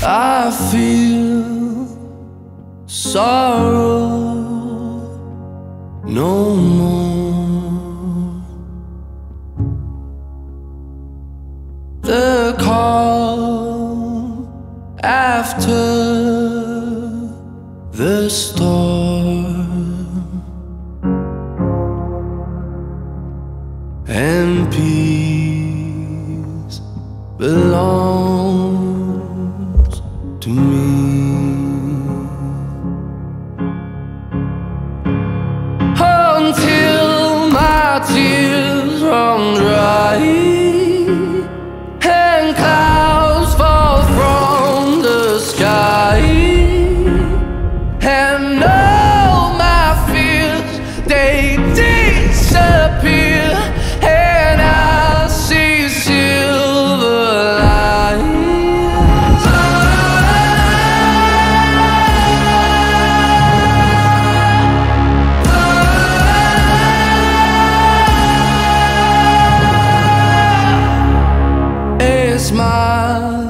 I feel sorrow no more. The calm after the storm, and peace belongs to me. Until my tears run dry and clouds fall from the sky, and all my fears, they disappear, and I see silver lines. A smile,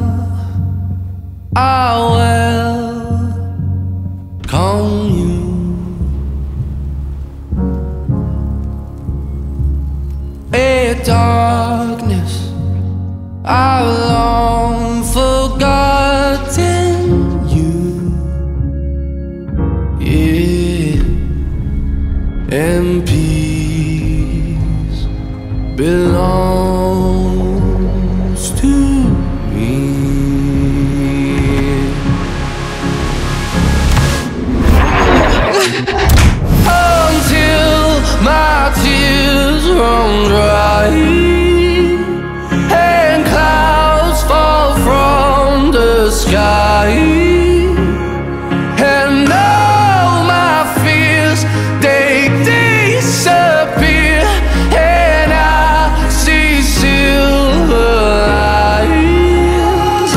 I welcome you. A darkness, I've long forgotten you. Yeah, and peace belongs to me. Until my tears run dry and clouds fall from the sky, and all my fears, they disappear, and I see silver lines.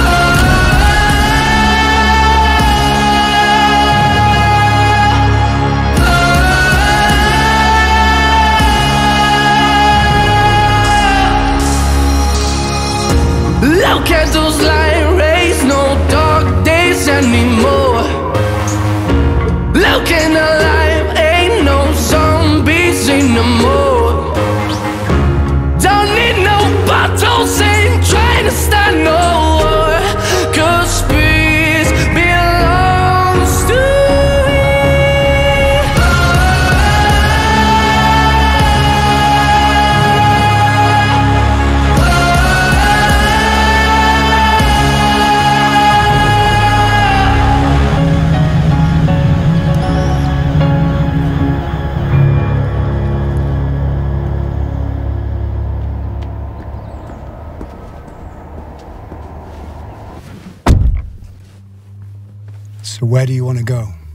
Look at those light rays, no dark days anymore. Looking alive, ain't no zombies anymore. Don't need no battles, ain't trying to start no war, 'cause peace belongs to me. So where do you want to go?